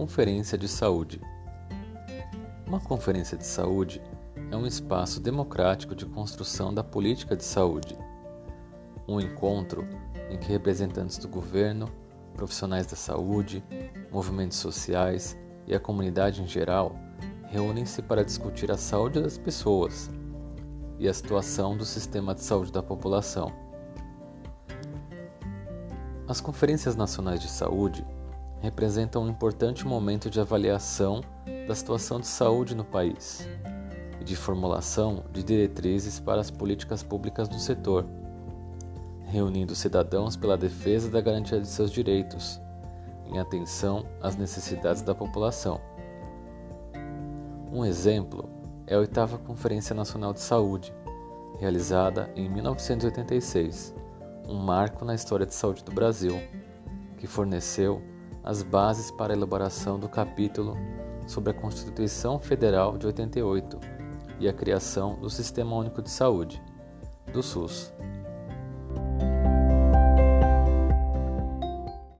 Conferência de Saúde. Uma conferência de saúde é um espaço democrático de construção da política de saúde. Um encontro em que representantes do governo, profissionais da saúde, movimentos sociais e a comunidade em geral reúnem-se para discutir a saúde das pessoas e a situação do sistema de saúde da população. As conferências nacionais de saúde representam um importante momento de avaliação da situação de saúde no país e de formulação de diretrizes para as políticas públicas no setor, reunindo cidadãos pela defesa da garantia de seus direitos, em atenção às necessidades da população. Um exemplo é a 8ª Conferência Nacional de Saúde, realizada em 1986, um marco na história de saúde do Brasil, que forneceu as bases para a elaboração do capítulo sobre a Constituição Federal de 88 e a criação do Sistema Único de Saúde, do SUS.